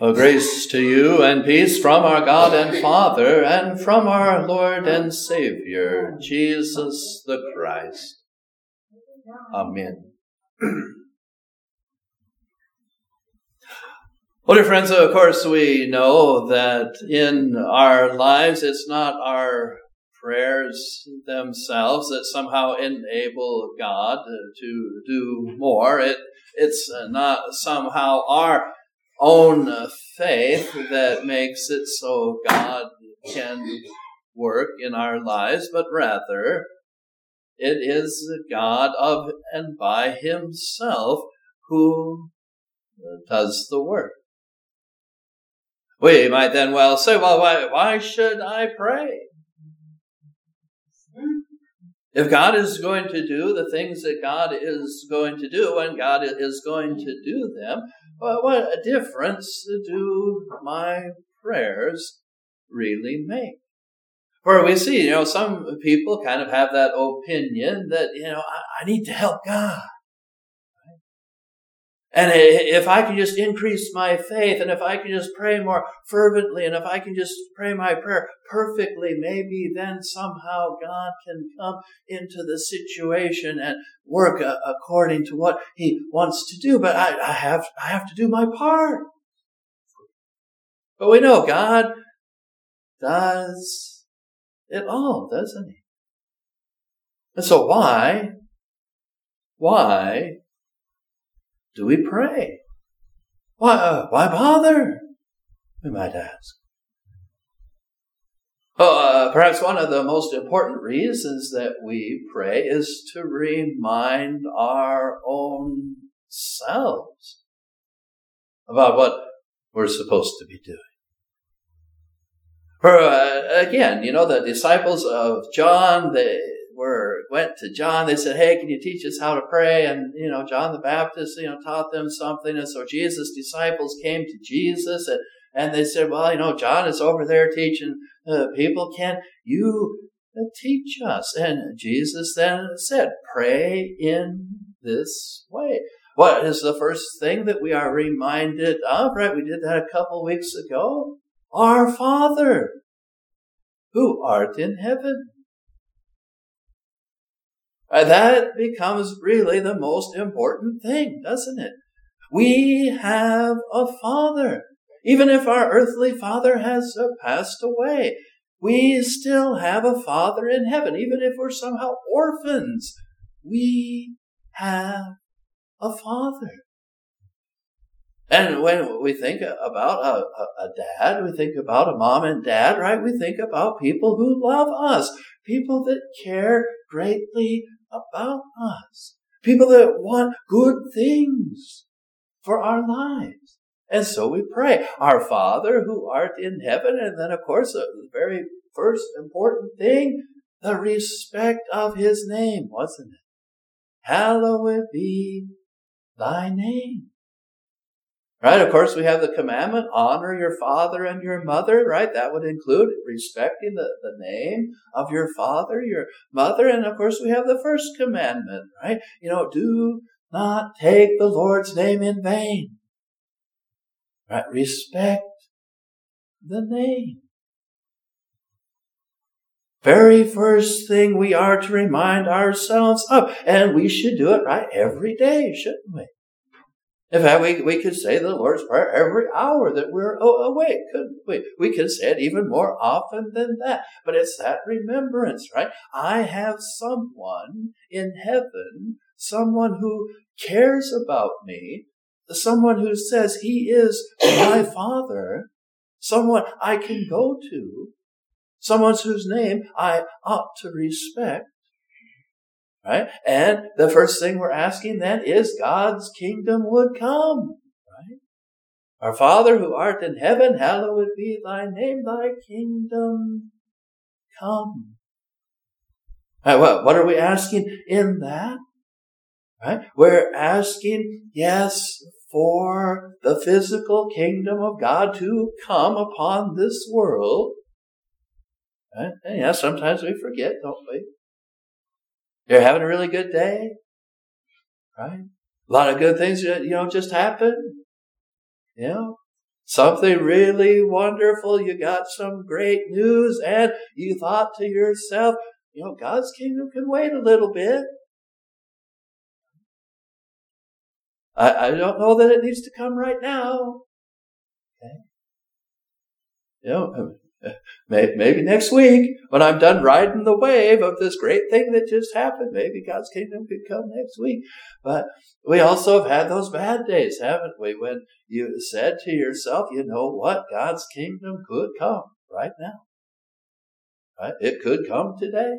Grace to you and peace from our God and Father and from our Lord and Savior, Jesus the Christ. Amen. Well, dear friends, of course we know that in our lives it's not our prayers themselves that somehow enable God to do more. It's not somehow our own faith that makes it so God can work in our lives, but rather it is God of and by himself who does the work. We might then well say, well, why should I pray? If God is going to do the things that God is going to do, and God is going to do them, well, what difference do my prayers really make? For we see, some people kind of have that opinion that, I need to help God. And if I can just increase my faith, and if I can just pray more fervently, and if I can just pray my prayer perfectly, maybe then somehow God can come into the situation and work according to what he wants to do. But I have to do my part. But we know God does it all, doesn't he? And so why do we pray? Why bother? We might ask. Perhaps one of the most important reasons that we pray is to remind our own selves about what we're supposed to be doing. For again, the disciples of John, they went to John. They said, hey, can you teach us how to pray? And, John the Baptist, taught them something. And so Jesus' disciples came to Jesus and they said, well, John is over there teaching people. Can you teach us? And Jesus then said, pray in this way. What is the first thing that we are reminded of? Right? We did that a couple weeks ago. Our Father, who art in heaven. That becomes really the most important thing, doesn't it? We have a Father. Even if our earthly father has passed away, we still have a Father in heaven. Even if we're somehow orphans, we have a Father. And when we think about a dad, we think about a mom and dad, right? We think about people who love us, people that care greatly about us, people that want good things for our lives. And so we pray, our Father who art in heaven. And then, of course, the very first important thing, the respect of his name, wasn't it? Hallowed be thy name. Right, of course, we have the commandment, honor your father and your mother, right? That would include respecting the name of your father, your mother. And of course, we have the first commandment, right? Do not take the Lord's name in vain. Right? Respect the name. Very first thing we are to remind ourselves of. And we should do it, right, every day, shouldn't we? In fact, we could say the Lord's Prayer every hour that we're awake, couldn't we? We could say it even more often than that. But it's that remembrance, right? I have someone in heaven, someone who cares about me, someone who says he is my Father, someone I can go to, someone whose name I ought to respect. Right? And the first thing we're asking then is God's kingdom would come. Right? Our Father who art in heaven, hallowed be thy name, thy kingdom come. Right, what are we asking in that? Right? We're asking, yes, for the physical kingdom of God to come upon this world. Right? And yes, sometimes we forget, don't we? You're having a really good day, right? A lot of good things, just happen. Something really wonderful. You got some great news and you thought to yourself, God's kingdom can wait a little bit. I don't know that it needs to come right now. Okay. Maybe next week when I'm done riding the wave of this great thing that just happened, maybe God's kingdom could come next week. But we also have had those bad days, haven't we? When you said to yourself, you know what? God's kingdom could come right now. Right? It could come today.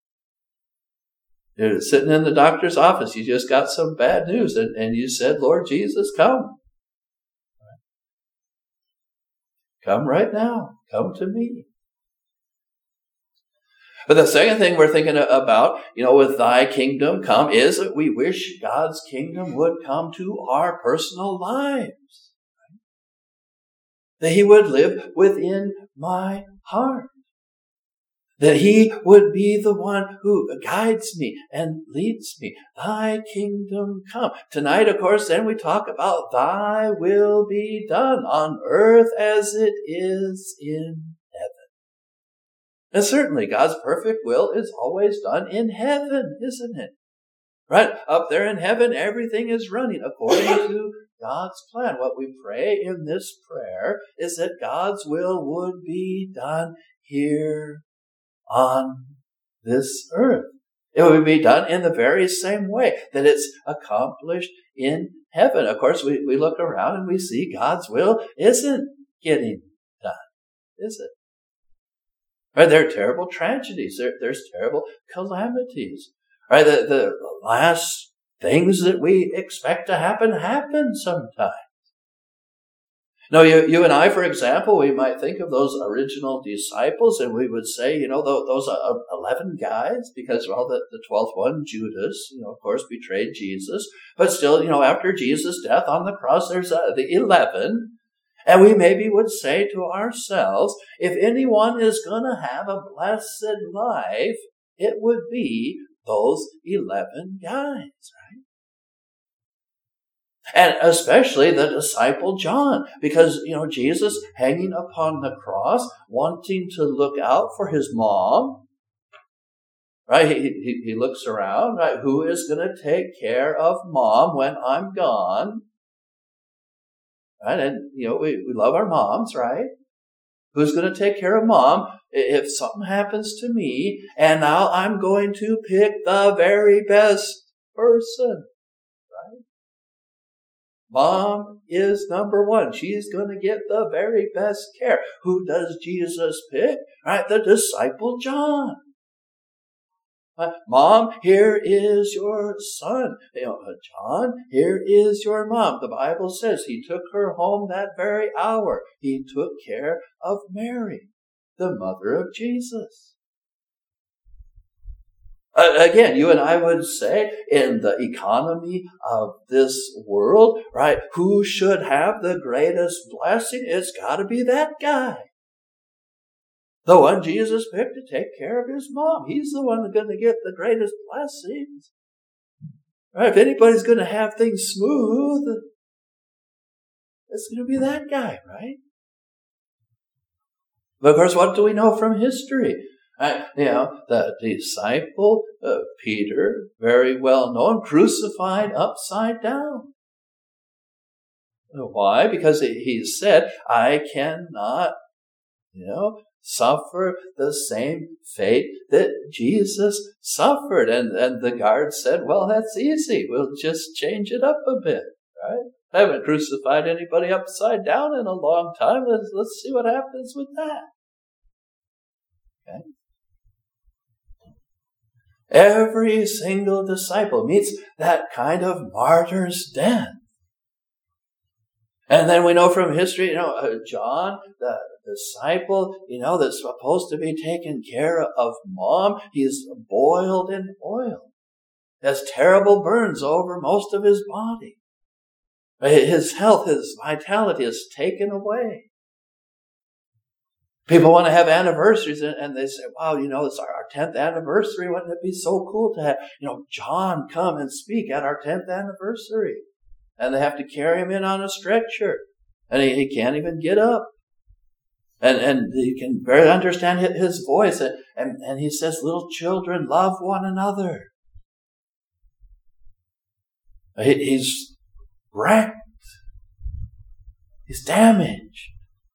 You're sitting in the doctor's office. You just got some bad news and you said, Lord Jesus, come. Come right now. Come to me. But the second thing we're thinking about, with thy kingdom come, is that we wish God's kingdom would come to our personal lives. That he would live within my heart. That he would be the one who guides me and leads me. Thy kingdom come. Tonight, of course, then we talk about thy will be done on earth as it is in heaven. And certainly God's perfect will is always done in heaven, isn't it? Right? Up there in heaven, everything is running according to God's plan. What we pray in this prayer is that God's will would be done here on this earth. It would be done in the very same way that it's accomplished in heaven. Of course, we look around and we see God's will isn't getting done, is it? Right? There are terrible tragedies. There's terrible calamities. Right? The last things that we expect to happen sometimes. Now, you and I, for example, we might think of those original disciples and we would say, those 11 guys, because, the 12th one, Judas, of course, betrayed Jesus. But still, after Jesus' death on the cross, there's the 11. And we maybe would say to ourselves, if anyone is going to have a blessed life, it would be those 11 guys, right? And especially the disciple John, because, Jesus hanging upon the cross, wanting to look out for his mom, right? He looks around, right? Who is going to take care of mom when I'm gone? Right? And, we love our moms, right? Who's going to take care of mom if something happens to me? And now I'm going to pick the very best person. Mom is number one. She's going to get the very best care. Who does Jesus pick? Right, the disciple John. Mom, here is your son. John, here is your mom. The Bible says he took her home that very hour. He took care of Mary, the mother of Jesus. Again, you and I would say in the economy of this world, right, who should have the greatest blessing? It's got to be that guy. The one Jesus picked to take care of his mom. He's the one that's going to get the greatest blessings. Right, if anybody's going to have things smooth, it's going to be that guy, right? But of course, what do we know from history? The disciple Peter, very well known, crucified upside down. Why? Because he said, I cannot, suffer the same fate that Jesus suffered. And the guard said, well, that's easy. We'll just change it up a bit, right? I haven't crucified anybody upside down in a long time. Let's see what happens with that. Okay. Every single disciple meets that kind of martyr's death. And then we know from history, John, the disciple, that's supposed to be taking care of mom, he's boiled in oil. Has terrible burns over most of his body. His health, his vitality is taken away. People want to have anniversaries and they say, wow, it's our 10th anniversary. Wouldn't it be so cool to have, John come and speak at our 10th anniversary? And they have to carry him in on a stretcher. And he can't even get up. And you can barely understand his voice. And he says, little children, love one another. He's wrecked. He's damaged.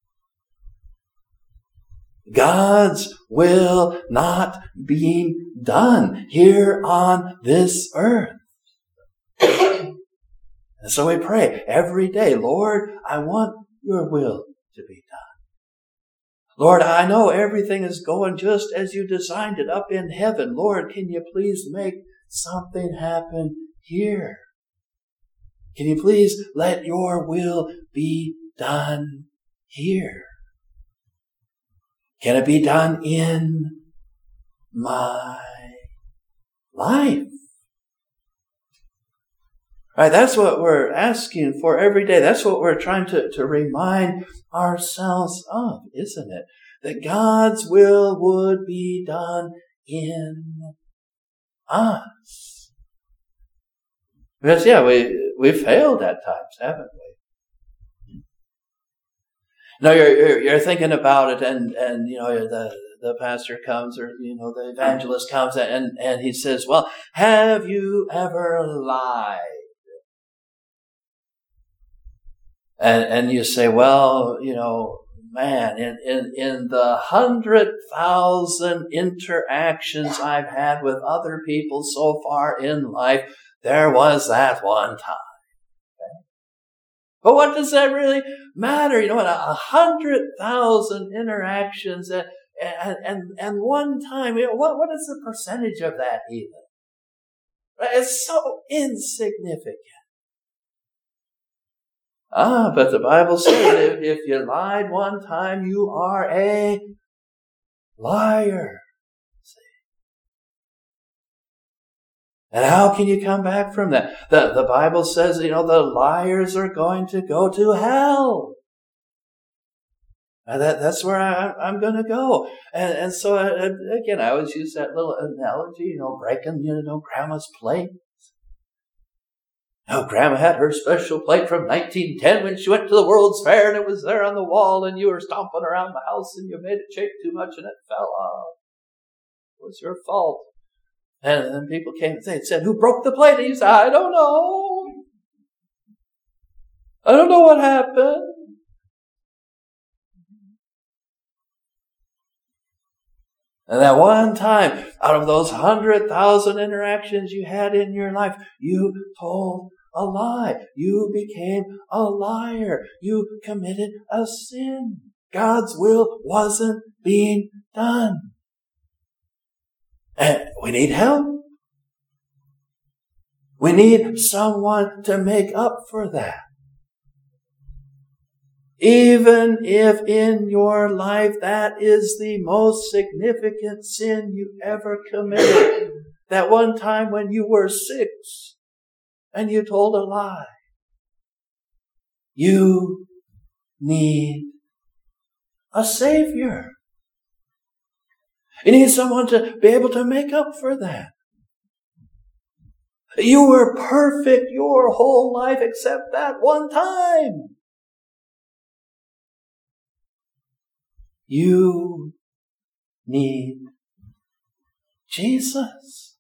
God's will not being done here on this earth. And so we pray every day, Lord, I want your will to be done. Lord, I know everything is going just as you designed it up in heaven. Lord, can you please make something happen here? Can you please let your will be done here? Can it be done in my life? Right, that's what we're asking for every day. That's what we're trying to remind ourselves of, isn't it? That God's will would be done in us. Because, we failed at times, haven't we? Now you're thinking about it, and the pastor comes, or the evangelist comes, and he says, "Well, have you ever lied?" And you say, well, man, in the 100,000 interactions I've had with other people so far in life, there was that one time. Okay? But what does that really matter? 100,000 interactions and one time, what is the percentage of that even? It's so insignificant. But the Bible says if you lied one time, you are a liar. See? And how can you come back from that? The Bible says, the liars are going to go to hell. And that's where I'm going to go. And so, again, I always use that little analogy, breaking, Grandma's plate. Grandma had her special plate from 1910 when she went to the World's Fair, and it was there on the wall, and you were stomping around the house, and you made it shake too much, and it fell off. It was your fault. And then people came and said, who broke the plate? And you said, I don't know. I don't know what happened. And that one time, out of those 100,000 interactions you had in your life, you told a lie. You became a liar. You committed a sin. God's will wasn't being done. And we need help. We need someone to make up for that. Even if in your life that is the most significant sin you ever committed. That one time when you were 6 and you told a lie. You need a Savior. You need someone to be able to make up for that. You were perfect your whole life except that one time. You need Jesus.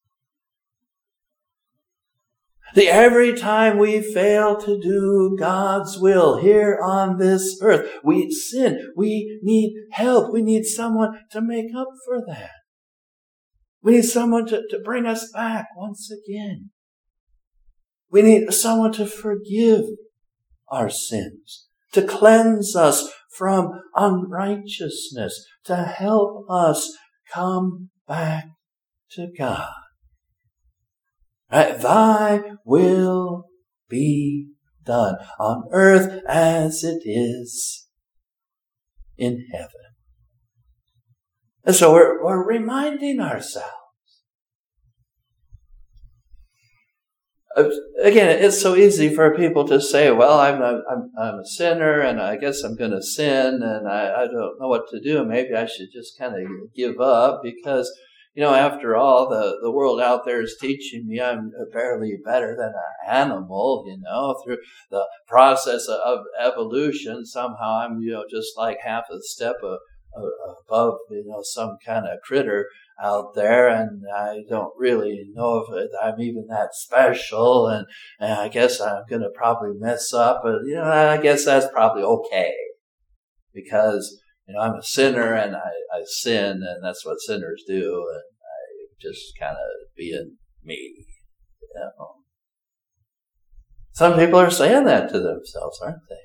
Every time we fail to do God's will here on this earth, we sin. We need help. We need someone to make up for that. We need someone to bring us back once again. We need someone to forgive our sins, to cleanse us from unrighteousness, to help us come back to God. Right? Thy will be done on earth as it is in heaven. And so we're reminding ourselves. Again, it's so easy for people to say, well, I'm a sinner, and I guess I'm going to sin, and I don't know what to do. Maybe I should just kind of give up, because, after all, the world out there is teaching me I'm barely better than an animal, through the process of evolution. Somehow I'm, just like half a step above, some kind of critter out there, and I don't really know if I'm even that special, and I guess I'm going to probably mess up, but, I guess that's probably okay, because, I'm a sinner, and I sin, and that's what sinners do, and I just kind of being me, Some people are saying that to themselves, aren't they?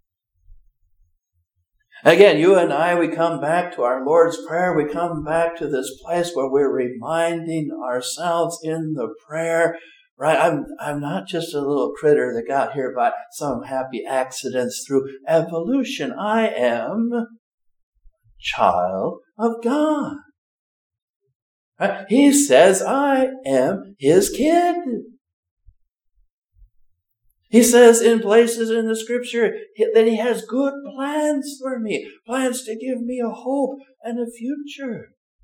Again, you and I, we come back to our Lord's Prayer. We come back to this place where we're reminding ourselves in the prayer, right? I'm not just a little critter that got here by some happy accidents through evolution. I am a child of God. Right? He says I am his kid. He says in places in the scripture that he has good plans for me, plans to give me a hope and a future.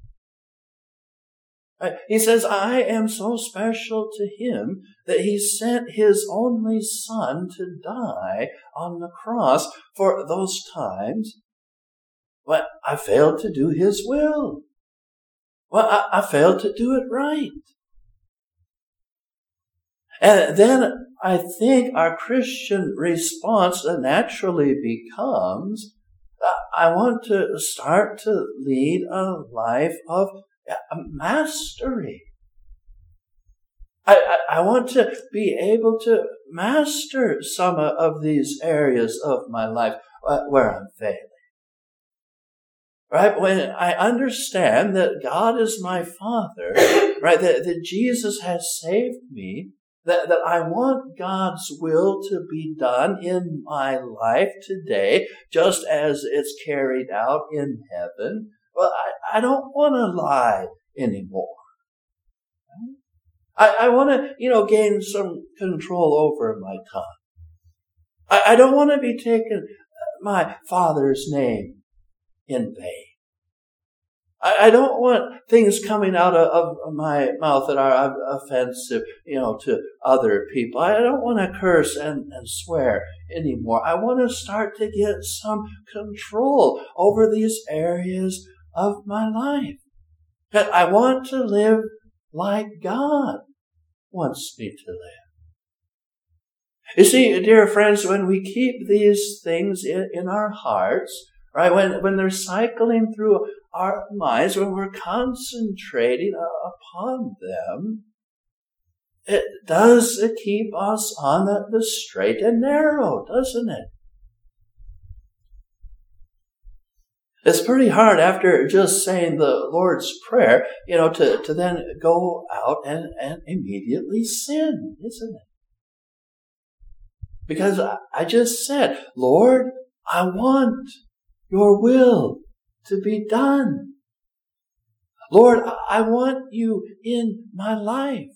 He says, I am so special to him that he sent his only son to die on the cross for those times when I failed to do his will. Well, I failed to do it right. And then I think our Christian response naturally becomes, I want to start to lead a life of mastery. I want to be able to master some of these areas of my life where I'm failing. Right? When I understand that God is my Father, right? That Jesus has saved me, that I want God's will to be done in my life today, just as it's carried out in heaven. Well, I don't want to lie anymore. I want to, gain some control over my tongue. I don't want to be taking my Father's name in vain. I don't want things coming out of my mouth that are offensive, to other people. I don't want to curse and swear anymore. I want to start to get some control over these areas of my life. I want to live like God wants me to live. You see, dear friends, when we keep these things in our hearts, right, when they're cycling through our minds, when we're concentrating upon them, it does keep us on the straight and narrow, doesn't it? It's pretty hard after just saying the Lord's Prayer, to then go out and immediately sin, isn't it? Because I just said, Lord, I want your will to be done. Lord, I want you in my life.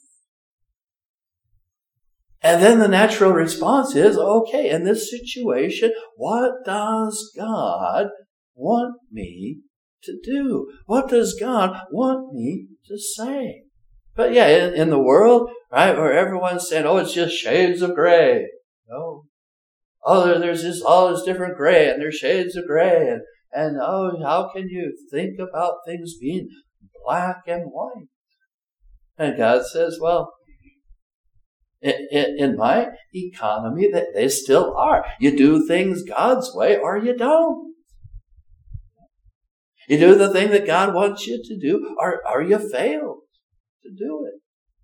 And then the natural response is, okay, in this situation, what does God want me to do? What does God want me to say? But yeah, in the world, right, where everyone's saying, it's just shades of gray. No. There's just all this different gray, and there's shades of gray, and how can you think about things being black and white? And God says, well, in my economy, they still are. You do things God's way or you don't. You do the thing that God wants you to do or you fail to do it.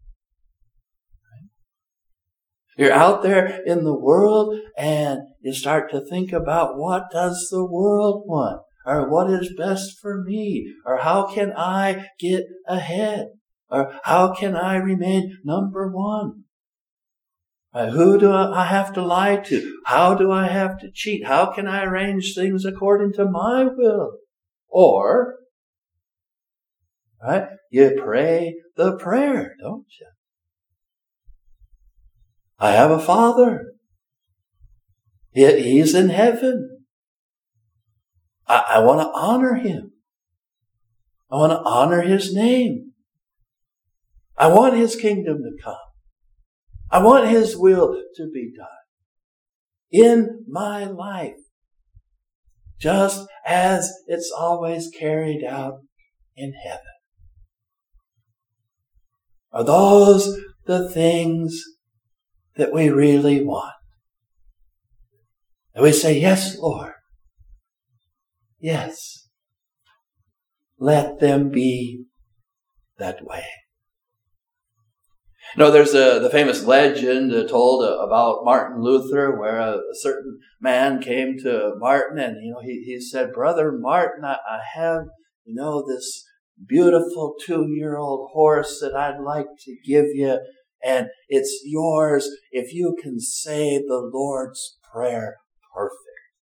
You're out there in the world and you start to think about what does the world want? Or what is best for me? Or how can I get ahead? Or how can I remain number one? Who do I have to lie to? How do I have to cheat? How can I arrange things according to my will? Or, right, you pray the prayer, don't you? I have a Father. He's in heaven. I want to honor him. I want to honor His name. I want His kingdom to come. I want His will to be done in my life, just as it's always carried out in heaven. Are those the things that we really want? And we say, yes, Lord. Yes. Let them be that way. You know, there's the famous legend told about Martin Luther, where a certain man came to Martin and, he said, Brother Martin, I have, this beautiful 2-year-old horse that I'd like to give you, and it's yours if you can say the Lord's Prayer perfect.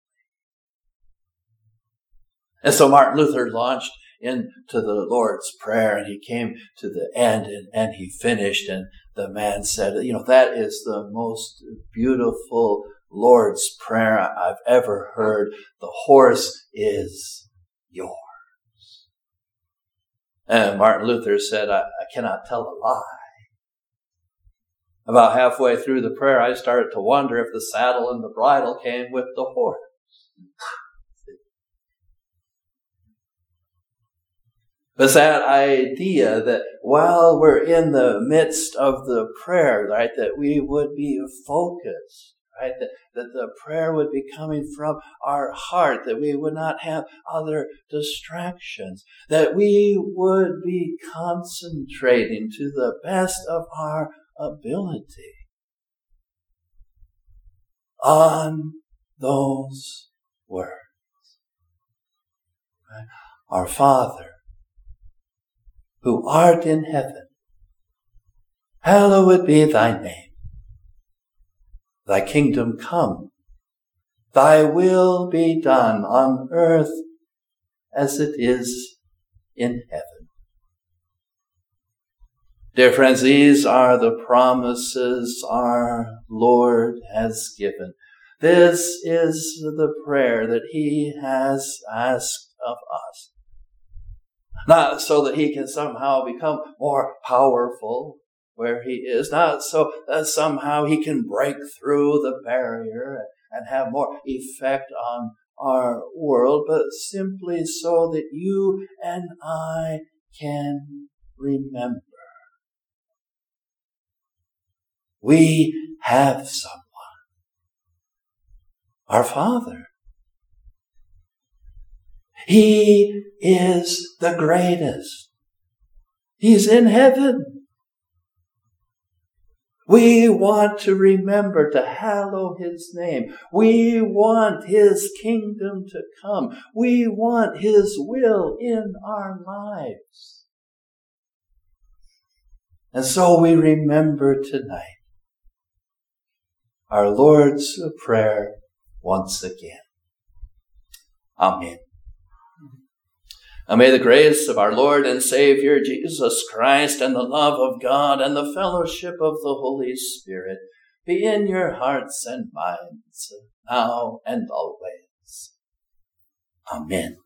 And so Martin Luther launched into the Lord's Prayer, and he came to the end and he finished, and the man said, that is the most beautiful Lord's Prayer I've ever heard. The horse is yours. And Martin Luther said, I cannot tell a lie. About halfway through the prayer, I started to wonder if the saddle and the bridle came with the horse. It's that idea that while we're in the midst of the prayer, right, that we would be focused, right, that the prayer would be coming from our heart, that we would not have other distractions, that we would be concentrating to the best of our ability on those words. Right? Our Father, who art in heaven, hallowed be thy name. Thy kingdom come, thy will be done on earth as it is in heaven. Dear friends, these are the promises our Lord has given. This is the prayer that He has asked of us. Not so that He can somehow become more powerful where He is. Not so that somehow He can break through the barrier and have more effect on our world, but simply so that you and I can remember. We have someone. Our Father. He is the greatest. He's in heaven. We want to remember to hallow His name. We want His kingdom to come. We want His will in our lives. And so we remember tonight our Lord's Prayer once again. Amen. And may the grace of our Lord and Savior Jesus Christ and the love of God and the fellowship of the Holy Spirit be in your hearts and minds now and always. Amen.